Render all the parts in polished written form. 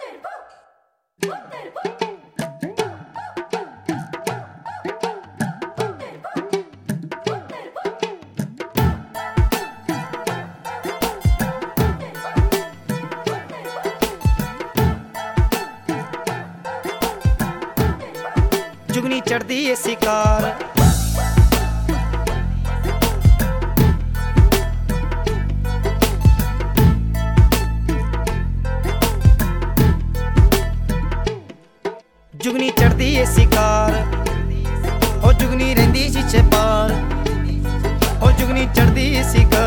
जुगनी चढ़दी ए शिकार जुगनी चढ़दी ए शिकार ओ जुगनी रहिंदी शीशे पार ओ जुगनी चढ़दी ए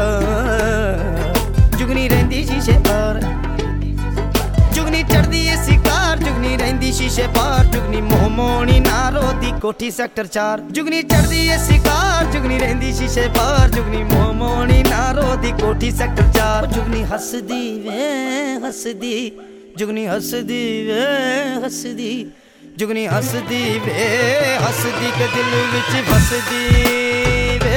शिकार जुगनी रहिंदी शीशे पार जुगनी चढ़दी ए शिकार जुगनी रहिंदी शीशे पार जुगनी मोहमोनी नारो दी कोठी सेक्टर 4 जुगनी चढ़दी ए शिकार जुगनी रहिंदी शीशे पार जुगनी मोहमोनी नारो दी कोठी सेक्टर 4 जुगनी हसदी वे हसदी जुगनी हसदी वे हसदी जुगनी हसदी वे हसदी के दिल विच फसदी वे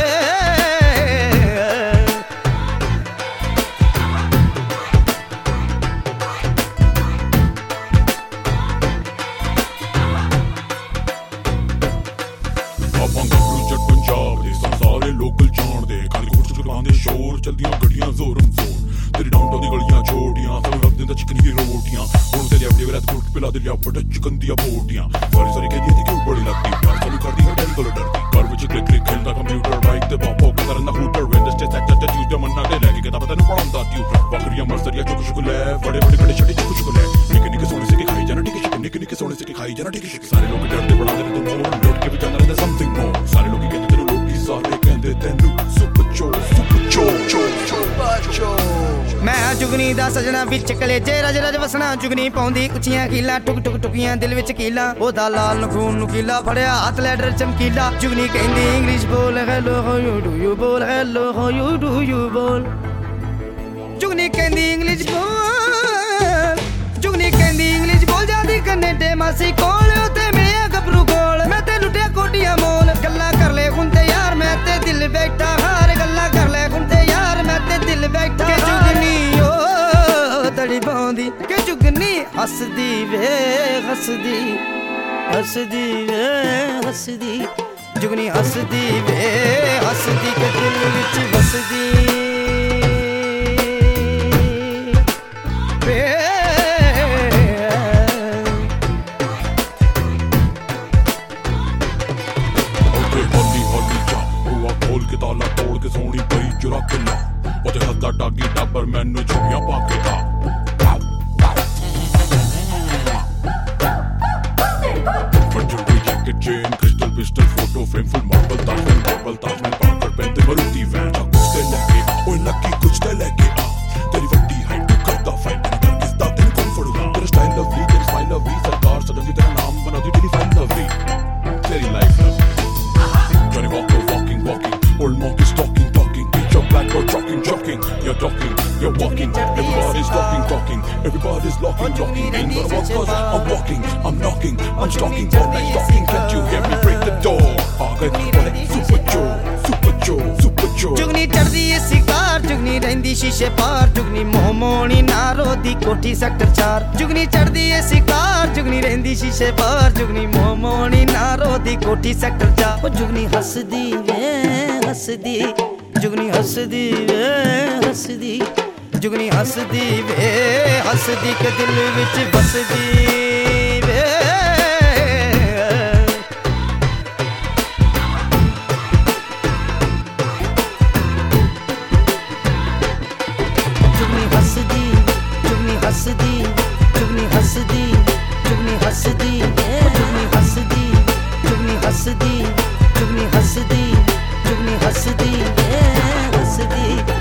लोकल जान दे खाली घुट चुकांदे शोर चलदियां गड्डियां जोरम जोर तेरी डाउनटाउन दी गलियां छोड़ियां सब रब दिंदा चिकन ही रोटियां हुण तेरी अपनी वरात कुट पिला दे लिया बड़ा चिकन दियां बोटियां सारी सारी कहदी थी क्यों बड़ी लगती प्यार चालू कर दी हर डैडी को डरती घर विच क्लिक क्लिक खेलदा कंप्यूटर बाइक ते बापो करना हूटर वेंडस्टे सेक्टर ते ट्यूसडे मन्ना दे लेके किताब तैनू पढ़ांदा ट्यूटर बकरियां मर्सरियां चुक चुक ले बड़े बड़े कड़े छड़ी चुक चुक ले निके निके सोने से के खाई जाना ठीक है निके निके सोने से के खाई जाना ठीक है सारे लोग डरदे बड़ा दे तुम मोर लौट के भी जाना रहंदा समथिंग मोर सारे लोग कहंदे तेनू लोकी सारे कहंदे तेनू सुपर चो मैं जुगनी दा सजना विच कलेजे रज रज वसना जुगनी पाउंदी उचियां कीला टुक टुक टुकियां दिल विच कीला ओदा लाल नखून नुकीला फड़िया हाथ लैडर चमकीला जुगनी कहंदी इंग्लिश बोल hello how you do you बोल hello how you do you बोल जुगनी कहंदी इंग्लिश बोल जुगनी कहंदी इंग्लिश बोल जादी कनेडे मासी कोल उते मिलिया गबरू कोल मैं ते लुटिया कोटियां मोल गल्ला कर ले हुंदे यार मैं ते दिल बैठा हार गल्ला कर ले हुंदे यार मैं ते दिल बैठा जुगनी ओ तड़ी पाउंदी के जुगनी हसदी वे हसदी हसदी वे हसदी जुगनी हसदी वे हसदी के दिल विच बसदी ताला तोड़ के सोनी पई चुरा के ला ओते हसदा डागी टाबर मैनू छुपियां पा के था फंजूरी jacket chain crystal pistol photo frame full marble Taj Mahal पाकर पहनते मरूती वैन कुछ ते लेके ओए लकी कुछ ते लेके तेरी वड्डी हाइट तू करदा फाइट किसदा तेन कौन फड़ूगा तेरा स्टाइल लवली तेरी स्माइल लवली सरकार सडनली तेरा नाम बना दी तेरी फाइल लवली तेरी life lovely Johnny Walker walking old monkeys talking bitch your black boy jogging you're talking you're walking everybody's talking everybody's locking in the walk cause I'm walking I'm knocking I'm stalking all night talking can't you hear me break the door super Joe Jugni चढ़दी ए शिकार जुगनी रहिंदी शीशे पार जुगनी मोहमोनी नारो दी कोठी sector 4 जुगनी चढ़दी ए शिकार जुगनी रहिंदी शीशे पार जुगनी मोहमोनी नारो दी कोठी सेक्टर 4 ओ जुगनी हसदी वे हसदी जुगनी हसदी वे हसदी जुगनी हसदी वे हसदी के दिल विच बसदी वे हसदी जुगनी हसदी जुगनी हसदी जुगनी हसदी जुगनी हसदी जुगनी हसदी जुगनी हसदी जुगनी हसदी हसदी